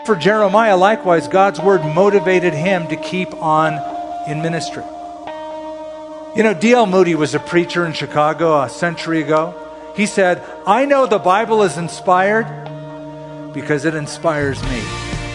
For Jeremiah, likewise, God's word motivated him to keep on in ministry. You know, D.L. Moody was a preacher in Chicago a century ago. He said, "I know the Bible is inspired because it inspires me."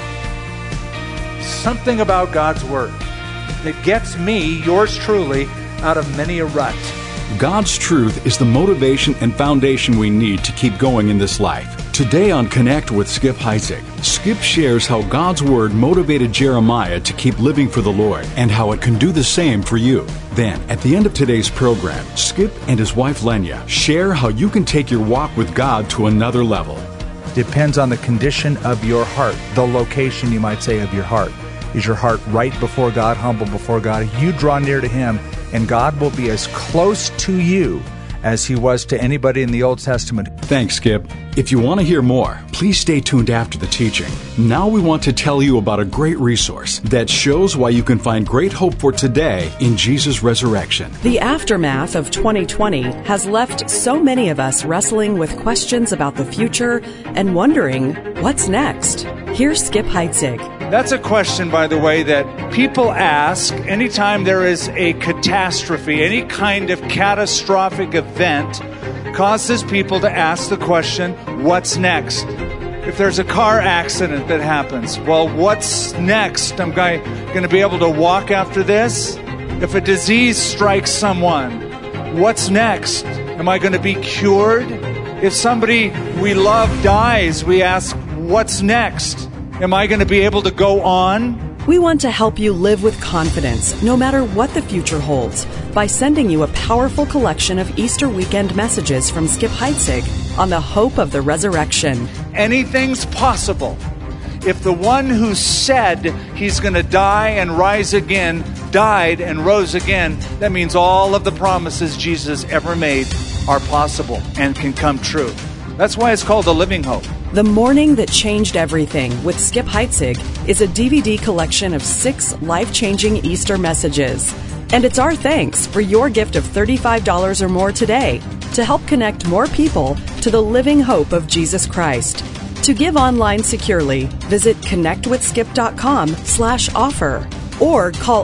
Something about God's word that gets me, yours truly, out of many a rut. God's truth is the motivation and foundation we need to keep going in this life. Today on Connect with Skip Heitzig, Skip shares how God's Word motivated Jeremiah to keep living for the Lord and how it can do the same for you. Then, at the end of today's program, Skip and his wife Lenya share how you can take your walk with God to another level. Depends on the condition of your heart, the location, you might say, of your heart. Is your heart right before God, humble before God? You draw near to Him, and God will be as close to you as He was to anybody in the Old Testament. Thanks, Skip. If you want to hear more, please stay tuned after the teaching. Now we want to tell you about a great resource that shows why you can find great hope for today in Jesus' resurrection. The aftermath of 2020 has left so many of us wrestling with questions about the future and wondering, what's next? Here's Skip Heitzig. That's a question, by the way, that people ask anytime there is a catastrophe, any kind of catastrophic event causes people to ask the question, what's next? If there's a car accident that happens, well, what's next? I'm going to be able to walk after this? If a disease strikes someone, what's next? Am I going to be cured? If somebody we love dies, we ask, what's next? Am I going to be able to go on? We want to help you live with confidence, no matter what the future holds, by sending you a powerful collection of Easter weekend messages from Skip Heitzig on the hope of the resurrection. Anything's possible. If the one who said he's going to die and rise again, died and rose again, that means all of the promises Jesus ever made are possible and can come true. That's why it's called a living hope. The Morning That Changed Everything with Skip Heitzig is a DVD collection of 6 life-changing Easter messages. And it's our thanks for your gift of $35 or more today to help connect more people to the living hope of Jesus Christ. To give online securely, visit connectwithskip.com/offer or call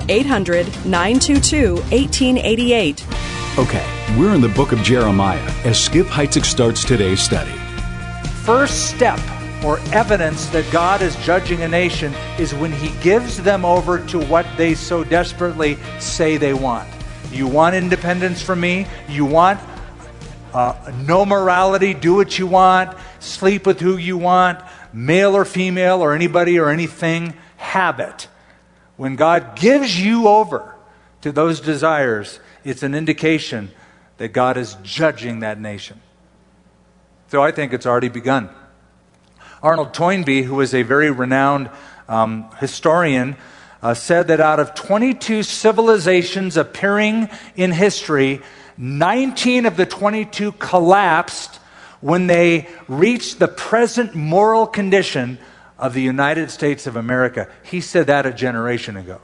800-922-1888. Okay, we're in the book of Jeremiah as Skip Heitzig starts today's study. First step or evidence that God is judging a nation is when He gives them over to what they so desperately say they want. You want independence from me? You want no morality? Do what you want. Sleep with who you want. Male or female or anybody or anything. Have it. When God gives you over to those desires, it's an indication that God is judging that nation. So I think it's already begun. Arnold Toynbee, who is a very renowned historian, said that out of 22 civilizations appearing in history, 19 of the 22 collapsed when they reached the present moral condition of the United States of America. He said that a generation ago.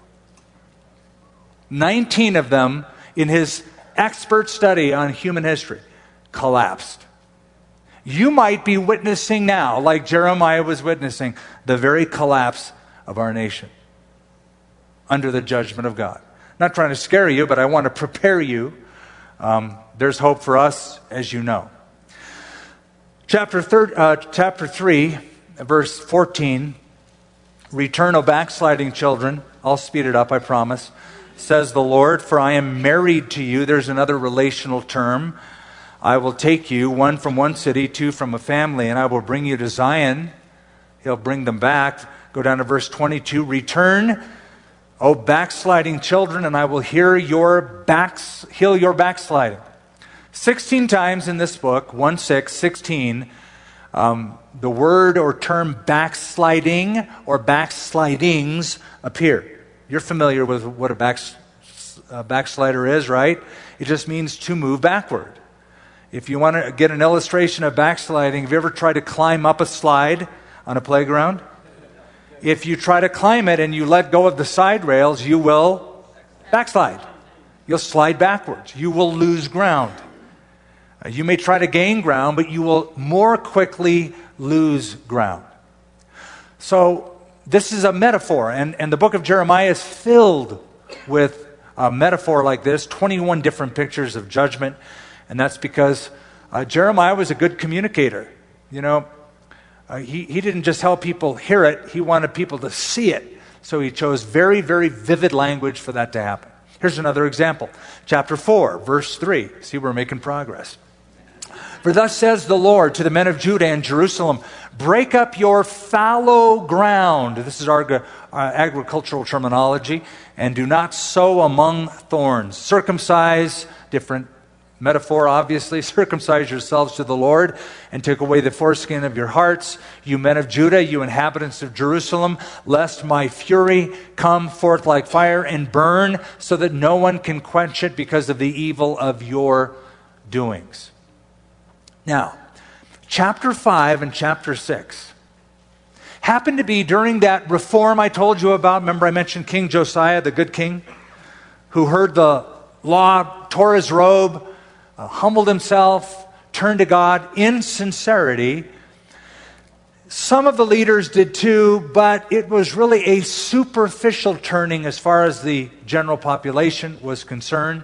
19 of them, in his expert study on human history, collapsed. You might be witnessing now, like Jeremiah was witnessing, the very collapse of our nation under the judgment of God. Not trying to scare you, but I want to prepare you. There's hope for us, as you know. Chapter 3, verse 14, "Return, O backsliding children." I'll speed it up, I promise. "Says the Lord, for I am married to you." There's another relational term. "I will take you, one from one city, two from a family, and I will bring you to Zion." He'll bring them back. Go down to verse 22. "Return, O backsliding children, and I will heal your backsliding." 16 times in this book, 16, the word or term backsliding or backslidings appear. You're familiar with what a backslider is, right? It just means to move backward. If you want to get an illustration of backsliding, have you ever tried to climb up a slide on a playground? If you try to climb it and you let go of the side rails, you will backslide. You'll slide backwards. You will lose ground. You may try to gain ground, but you will more quickly lose ground. So this is a metaphor, and the book of Jeremiah is filled with a metaphor like this, 21 different pictures of judgment, and that's because Jeremiah was a good communicator. You know, he didn't just help people hear it, he wanted people to see it. So he chose very, very vivid language for that to happen. Here's another example. Chapter 4, verse 3. See, we're making progress. For thus says the Lord to the men of Judah and Jerusalem, break up your fallow ground. This is our agricultural terminology. And do not sow among thorns. Circumcise, different metaphor obviously, circumcise yourselves to the Lord and take away the foreskin of your hearts, you men of Judah, you inhabitants of Jerusalem, lest my fury come forth like fire and burn so that no one can quench it because of the evil of your doings. Now, chapter 5 and chapter 6 happened to be during that reform I told you about. Remember I mentioned King Josiah, the good king, who heard the law, tore his robe, humbled himself, turned to God in sincerity. Some of the leaders did too, but it was really a superficial turning as far as the general population was concerned.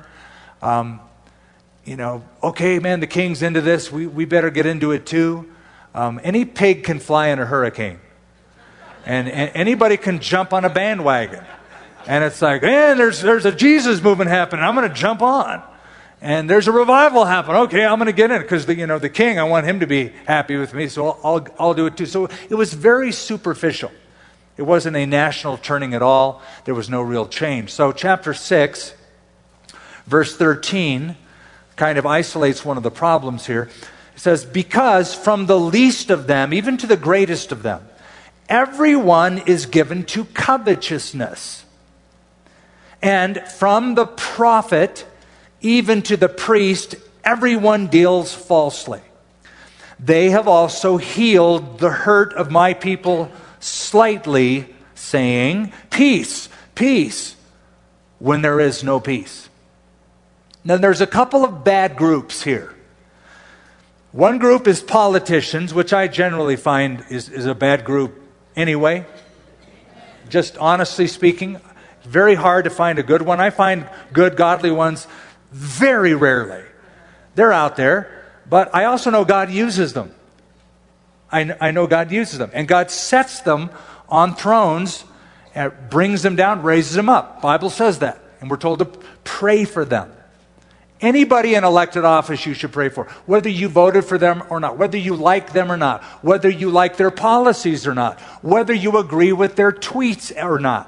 Okay, man, the king's into this. We better get into it too. Any pig can fly in a hurricane. And anybody can jump on a bandwagon. And it's like, there's a Jesus movement happening. I'm going to jump on. And there's a revival happening. Okay, I'm going to get in it because the king, I want him to be happy with me, so I'll do it too. So it was very superficial. It wasn't a national turning at all. There was no real change. So chapter 6, verse 13, kind of isolates one of the problems here. It says, because from the least of them, even to the greatest of them, everyone is given to covetousness. And from the prophet, even to the priest, everyone deals falsely. They have also healed the hurt of my people slightly, saying, peace, peace, when there is no peace. Now there's a couple of bad groups here. One group is politicians, which I generally find is a bad group anyway. Just honestly speaking, very hard to find a good one. I find good, godly ones very rarely. They're out there, but I also know God uses them. I know God uses them. And God sets them on thrones, brings them down, raises them up. Bible says that. And we're told to pray for them. Anybody in elected office you should pray for, whether you voted for them or not, whether you like them or not, whether you like their policies or not, whether you agree with their tweets or not.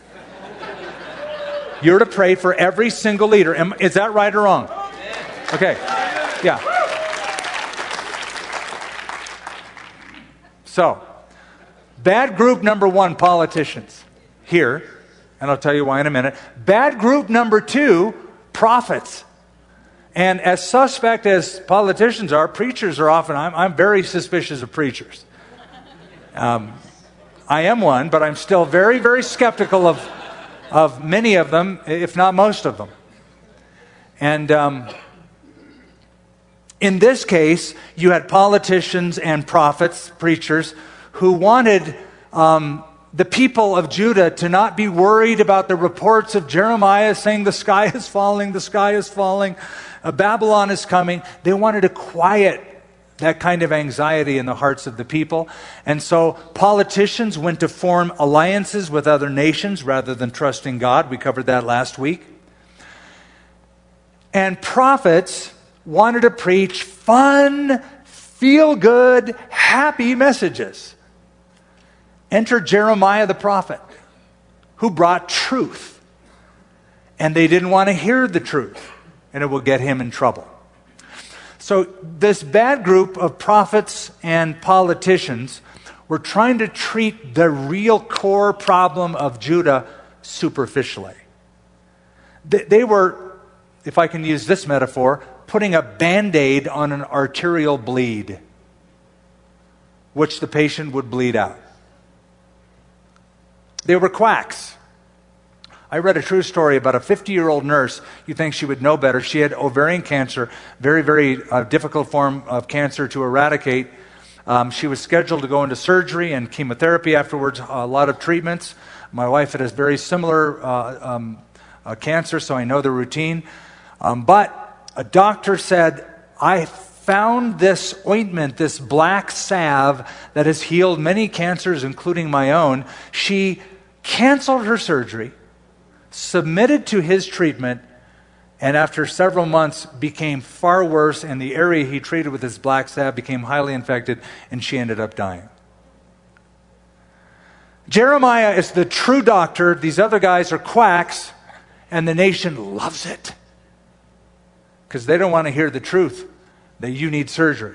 You're to pray for every single leader. Is that right or wrong? Okay. Yeah. So, bad group number 1, politicians. Here, and I'll tell you why in a minute. Bad group number 2, prophets. And as suspect as politicians are, preachers are often, I'm very suspicious of preachers. I am one, but I'm still very, very skeptical of many of them, if not most of them. And in this case, you had politicians and prophets, preachers, who wanted the people of Judah to not be worried about the reports of Jeremiah saying the sky is falling, Babylon is coming. They wanted to quiet that kind of anxiety in the hearts of the people. And so politicians went to form alliances with other nations rather than trusting God. We covered that last week. And prophets wanted to preach fun, feel-good, happy messages. Enter Jeremiah the prophet, who brought truth. And they didn't want to hear the truth, and it will get him in trouble. So this bad group of prophets and politicians were trying to treat the real core problem of Judah superficially. They were, if I can use this metaphor, putting a Band-Aid on an arterial bleed, which the patient would bleed out. They were quacks. I read a true story about a 50-year-old nurse. You think she would know better. She had ovarian cancer, very, very difficult form of cancer to eradicate. She was scheduled to go into surgery and chemotherapy afterwards, a lot of treatments. My wife had a very similar cancer, so I know the routine. But a doctor said, I found this ointment, this black salve that has healed many cancers, including my own. She canceled her surgery, submitted to his treatment, and after several months became far worse, and the area he treated with this black salve became highly infected, and she ended up dying. Jeremiah is the true doctor. These other guys are quacks, and the nation loves it because they don't want to hear the truth that you need surgery.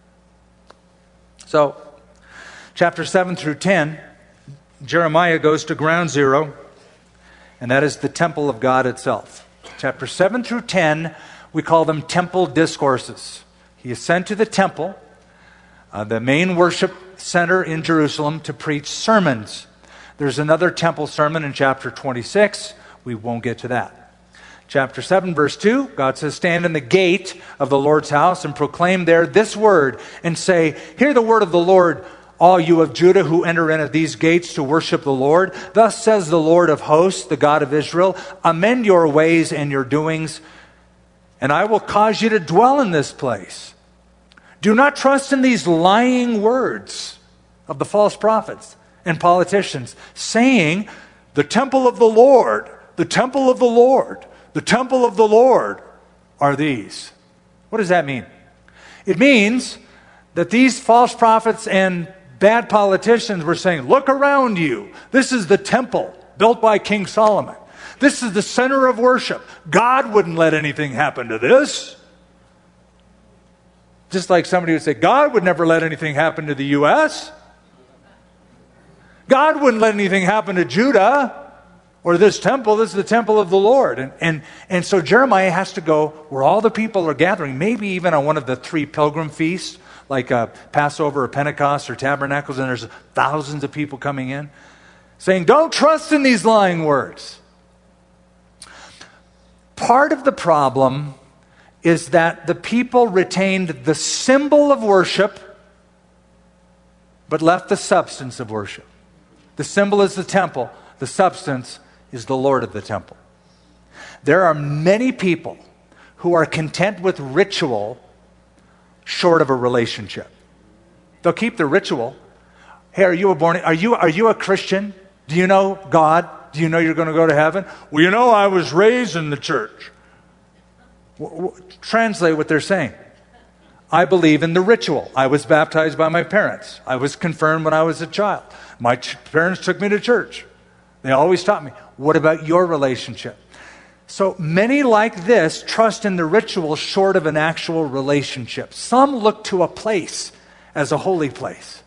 So, chapter 7 through 10, Jeremiah goes to ground zero, and that is the temple of God itself. Chapter 7 through 10, we call them temple discourses. He is sent to the temple, the main worship center in Jerusalem, to preach sermons. There's another temple sermon in chapter 26. We won't get to that. Chapter 7, verse 2, God says, stand in the gate of the Lord's house and proclaim there this word and say, hear the word of the Lord, all you of Judah who enter in at these gates to worship the Lord. Thus says the Lord of hosts, the God of Israel, amend your ways and your doings, and I will cause you to dwell in this place. Do not trust in these lying words of the false prophets and politicians, saying, the temple of the Lord, the temple of the Lord, the temple of the Lord are these. What does that mean? It means that these false prophets and bad politicians were saying, look around you. This is the temple built by King Solomon. This is the center of worship. God wouldn't let anything happen to this. Just like somebody would say, God would never let anything happen to the U.S. God wouldn't let anything happen to Judah. Or this temple, this is the temple of the Lord. And so Jeremiah has to go where all the people are gathering, maybe even on one of the 3 pilgrim feasts, like Passover or Pentecost or Tabernacles, and there's thousands of people coming in, saying, don't trust in these lying words. Part of the problem is that the people retained the symbol of worship, but left the substance of worship. The symbol is the temple, the substance is the Lord of the temple. There are many people who are content with ritual short of a relationship. They'll keep the ritual. Hey, are you a Christian? Do you know God? Do you know you're going to go to heaven? Well, you know, I was raised in the church. Translate what they're saying. I believe in the ritual. I was baptized by my parents. I was confirmed when I was a child. My parents took me to church. They always taught me. What about your relationship? So many like this trust in the ritual short of an actual relationship. Some look to a place as a holy place.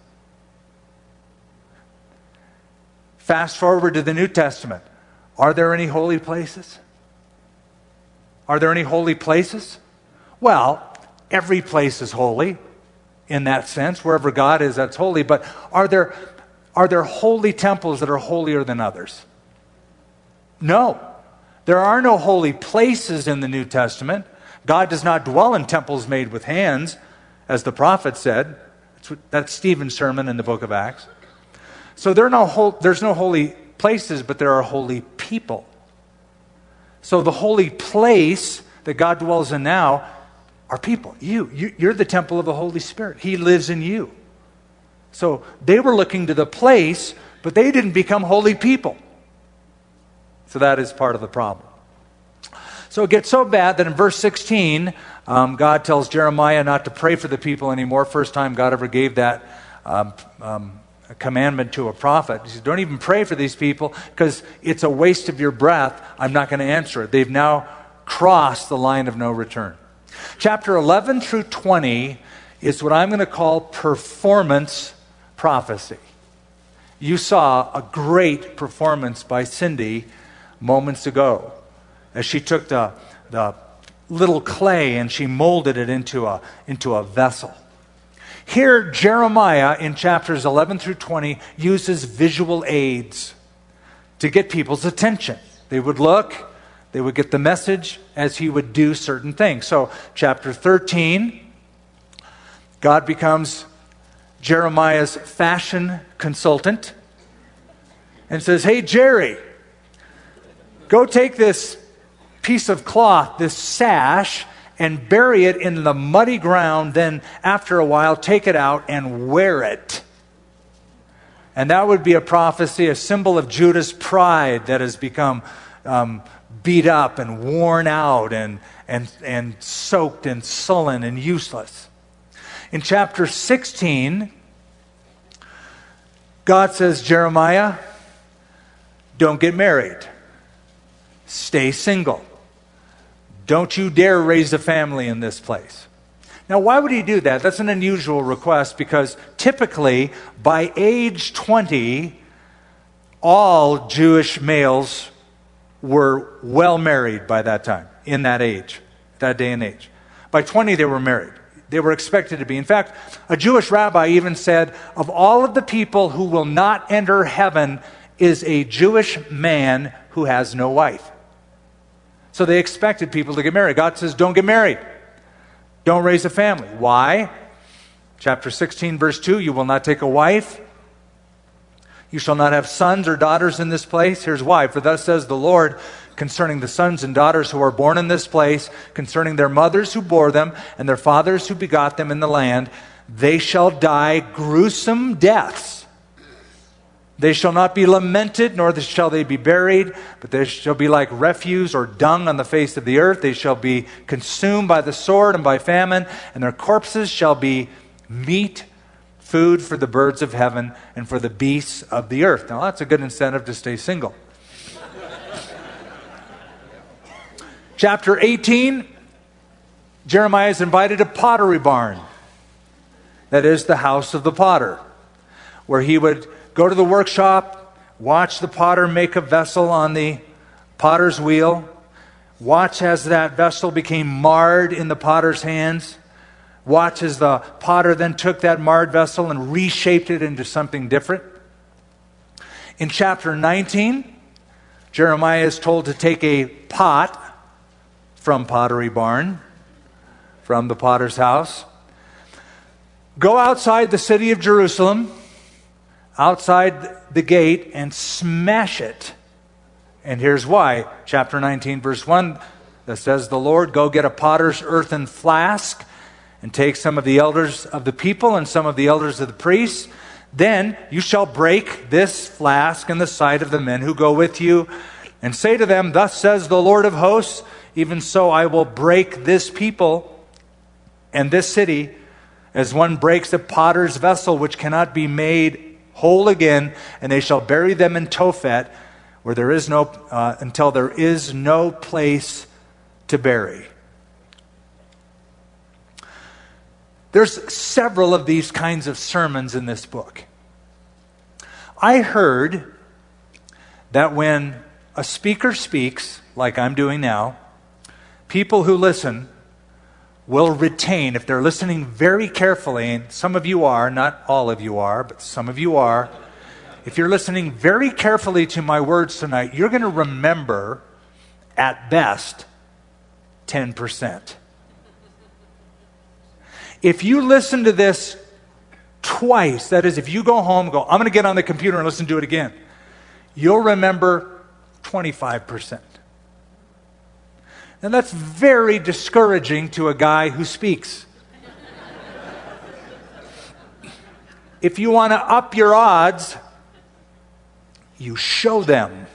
Fast forward to the New Testament. Are there any holy places? Are there any holy places? Well, every place is holy in that sense. Wherever God is, that's holy. But are there holy temples that are holier than others? No. There are no holy places in the New Testament. God does not dwell in temples made with hands, as the prophet said. That's Stephen's sermon in the book of Acts. So there's no holy places, but there are holy people. So the holy place that God dwells in now are people. You're the temple of the Holy Spirit. He lives in you. So they were looking to the place, but they didn't become holy people. So that is part of the problem. So it gets so bad that in verse 16, God tells Jeremiah not to pray for the people anymore. First time God ever gave that a commandment to a prophet. He says, don't even pray for these people because it's a waste of your breath. I'm not going to answer it. They've now crossed the line of no return. Chapter 11 through 20 is what I'm going to call performance prophecy. You saw a great performance by Cindy moments ago as she took the little clay and she molded it into a vessel. Here, Jeremiah in chapters 11 through 20 uses visual aids to get people's attention. They would look, they would get the message as he would do certain things. So, chapter 13, God becomes Jeremiah's fashion consultant and says, "Hey, Jerry, go take this piece of cloth, this sash, and bury it in the muddy ground. Then after a while, take it out and wear it." And that would be a prophecy, a symbol of Judah's pride that has become beat up and worn out and soaked and sullen and useless. In chapter 16, God says, "Jeremiah, don't get married. Stay single. Don't you dare raise a family in this place." Now, why would he do that? That's an unusual request because typically by age 20, all Jewish males were well married by that time, in that age, that day and age. By 20, they were married. They were expected to be. In fact, a Jewish rabbi even said, of all of the people who will not enter heaven is a Jewish man who has no wife. So they expected people to get married. God says, don't get married. Don't raise a family. Why? Chapter 16, verse 2, "You will not take a wife. You shall not have sons or daughters in this place." Here's why. "For thus says the Lord concerning the sons and daughters who are born in this place, concerning their mothers who bore them, and their fathers who begot them in the land, they shall die gruesome deaths. They shall not be lamented, nor shall they be buried, but they shall be like refuse or dung on the face of the earth. They shall be consumed by the sword and by famine, and their corpses shall be meat, food for the birds of heaven and for the beasts of the earth." Now that's a good incentive to stay single. Chapter 18, Jeremiah is invited to Pottery Barn. That is the house of the potter, where he would go to the workshop, watch the potter make a vessel on the potter's wheel, watch as that vessel became marred in the potter's hands, watch as the potter then took that marred vessel and reshaped it into something different. In chapter 19, Jeremiah is told to take a pot from Pottery Barn, from the potter's house, go outside the city of Jerusalem, outside the gate, and smash it. And here's why. Chapter 19, verse 1, that says, "The Lord, go get a potter's earthen flask, and take some of the elders of the people and some of the elders of the priests. Then you shall break this flask in the sight of the men who go with you, and say to them, Thus says the Lord of hosts, even so I will break this people and this city, as one breaks a potter's vessel which cannot be made whole again, and they shall bury them in Tophet, where there is no until there is no place to bury." There's several of these kinds of sermons in this book. I heard that when a speaker speaks, like I'm doing now, people who listen will retain, if they're listening very carefully, and some of you are, not all of you are, but some of you are, if you're listening very carefully to my words tonight, you're going to remember, at best, 10%. If you listen to this twice, that is, if you go home and go, "I'm going to get on the computer and listen to it again," you'll remember 25%. And that's very discouraging to a guy who speaks. If you want to up your odds, you show them.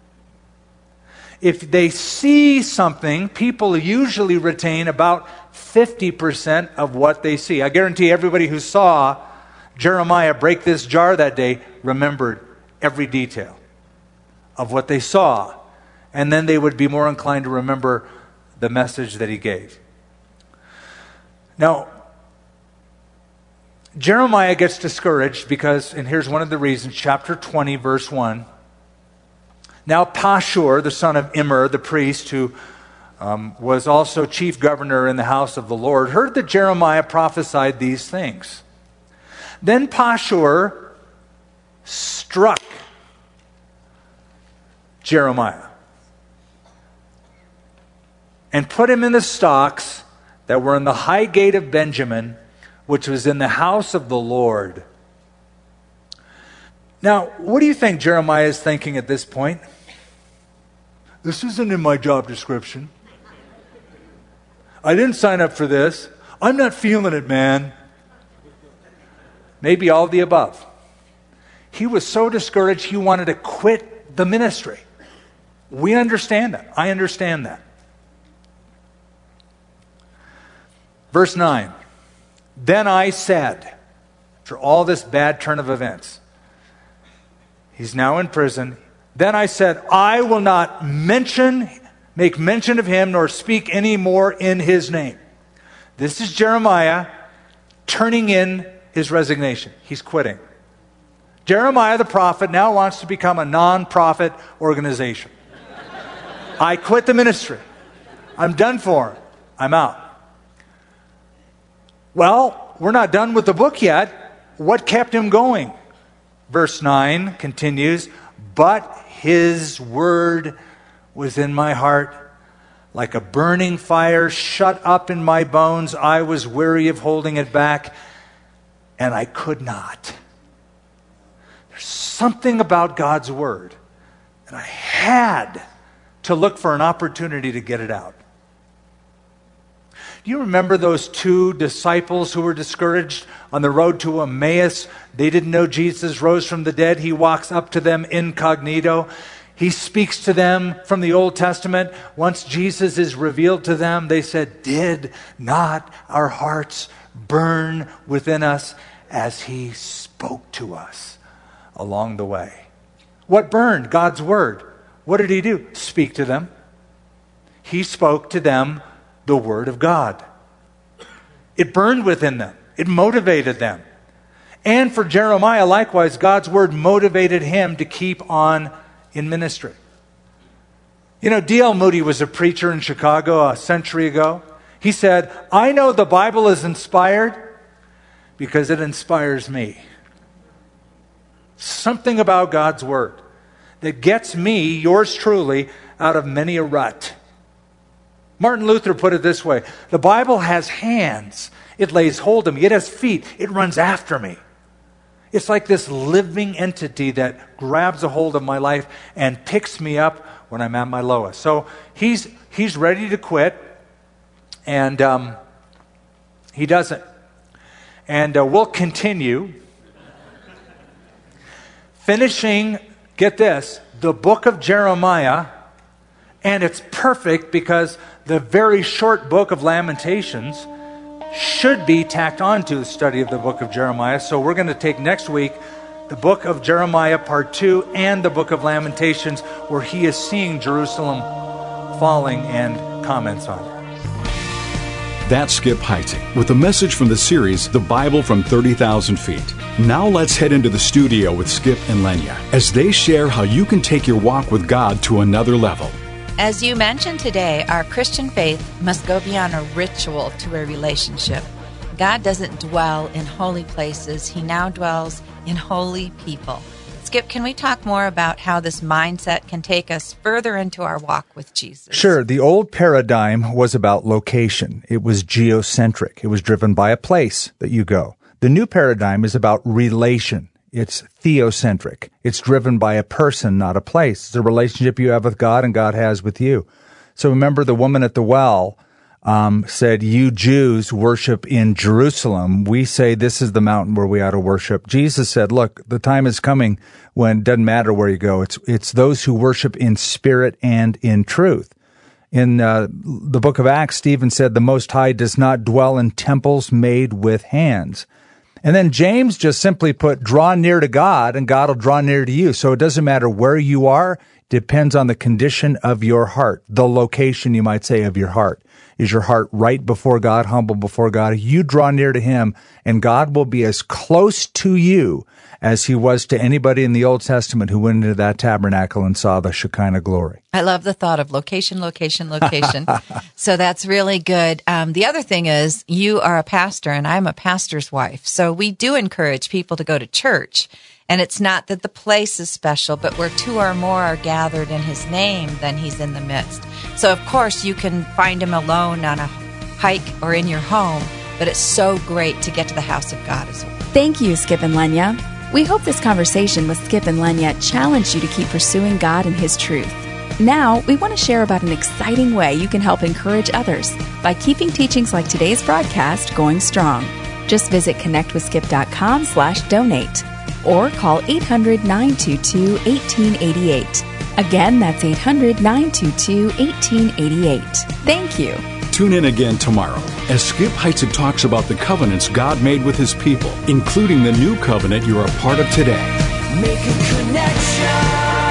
If they see something, people usually retain about 50% of what they see. I guarantee everybody who saw Jeremiah break this jar that day remembered every detail of what they saw. And then they would be more inclined to remember the message that he gave. Now, Jeremiah gets discouraged because, and here's one of the reasons, chapter 20, verse 1. "Now Pashur, the son of Immer, the priest, who was also chief governor in the house of the Lord, heard that Jeremiah prophesied these things. Then Pashur struck Jeremiah and put him in the stocks that were in the high gate of Benjamin, which was in the house of the Lord. Now, what do you think Jeremiah is thinking at this point? This isn't in my job description. I didn't sign up for this. I'm not feeling it, man. Maybe all of the above. He was so discouraged he wanted to quit the ministry. We understand that. I understand that. Verse 9. Then I said, after all this bad turn of events, he's now in prison. Then I said, I will not make mention of him, nor speak any more in his name. This is Jeremiah turning in his resignation. He's quitting. Jeremiah the prophet now wants to become a non-profit organization. I quit the ministry. I'm done for. I'm out. Well, we're not done with the book yet. What kept him going? Verse 9 continues, but his word was in my heart like a burning fire shut up in my bones. I was weary of holding it back, and I could not. There's something about God's word, and I had to look for an opportunity to get it out. Do you remember those two disciples who were discouraged on the road to Emmaus? They didn't know Jesus rose from the dead. He walks up to them incognito. He speaks to them from the Old Testament. Once Jesus is revealed to them, they said, did not our hearts burn within us as he spoke to us along the way? What burned? God's word. What did he do? Speak to them. He spoke to them the word of God. It burned within them. It motivated them. And for Jeremiah, likewise, God's word motivated him to keep on in ministry. You know, D.L. Moody was a preacher in Chicago a century ago. He said, I know the Bible is inspired because it inspires me. Something about God's word that gets me, yours truly, out of many a rut. Martin Luther put it this way, the Bible has hands. It lays hold of me. It has feet. It runs after me. It's like this living entity that grabs a hold of my life and picks me up when I'm at my lowest. So he's ready to quit, and he doesn't. And we'll continue finishing, get this, the book of Jeremiah, and it's perfect because the very short book of Lamentations should be tacked on to the study of the book of Jeremiah. So we're going to take next week the book of Jeremiah part 2 and the book of Lamentations, where he is seeing Jerusalem falling and comments on it. That's Skip Heitzig with a message from the series, The Bible from 30,000 Feet. Now let's head into the studio with Skip and Lenya as they share how you can take your walk with God to another level. As you mentioned today, our Christian faith must go beyond a ritual to a relationship. God doesn't dwell in holy places. He now dwells in holy people. Skip, can we talk more about how this mindset can take us further into our walk with Jesus? Sure. The old paradigm was about location. It was geocentric. It was driven by a place that you go. The new paradigm is about relation. It's theocentric. It's driven by a person, not a place. It's a relationship you have with God and God has with you. So remember the woman at the well said, you Jews worship in Jerusalem. We say this is the mountain where we ought to worship. Jesus said, look, the time is coming when it doesn't matter where you go. It's those who worship in spirit and in truth. In the book of Acts, Stephen said, the Most High does not dwell in temples made with hands. And then James just simply put, draw near to God and God will draw near to you. So it doesn't matter where you are, depends on the condition of your heart, the location, you might say, of your heart. Is your heart right before God, humble before God? You draw near to him, and God will be as close to you as he was to anybody in the Old Testament who went into that tabernacle and saw the Shekinah glory. I love the thought of location, location, location. So that's really good. The other thing is you are a pastor, and I'm a pastor's wife. So we do encourage people to go to church. And it's not that the place is special, but where two or more are gathered in his name, then he's in the midst. So, of course, you can find him alone on a hike or in your home, but it's so great to get to the house of God as well. Thank you, Skip and Lenya. We hope this conversation with Skip and Lenya challenged you to keep pursuing God and His truth. Now, we want to share about an exciting way you can help encourage others by keeping teachings like today's broadcast going strong. Just visit connectwithskip.com/donate or call 800-922-1888. Again, that's 800-922-1888. Thank you. Tune in again tomorrow as Skip Heitzig talks about the covenants God made with His people, including the new covenant you're a part of today. Make a connection.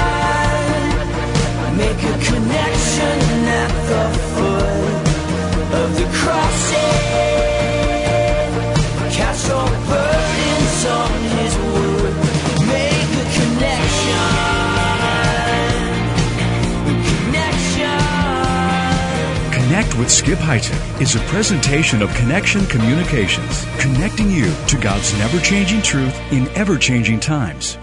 Make a connection at the foot of the crossing. Cast all burdens on His word. Make a connection. Connect with Skip Heitzig is a presentation of Connection Communications, connecting you to God's never-changing truth in ever-changing times.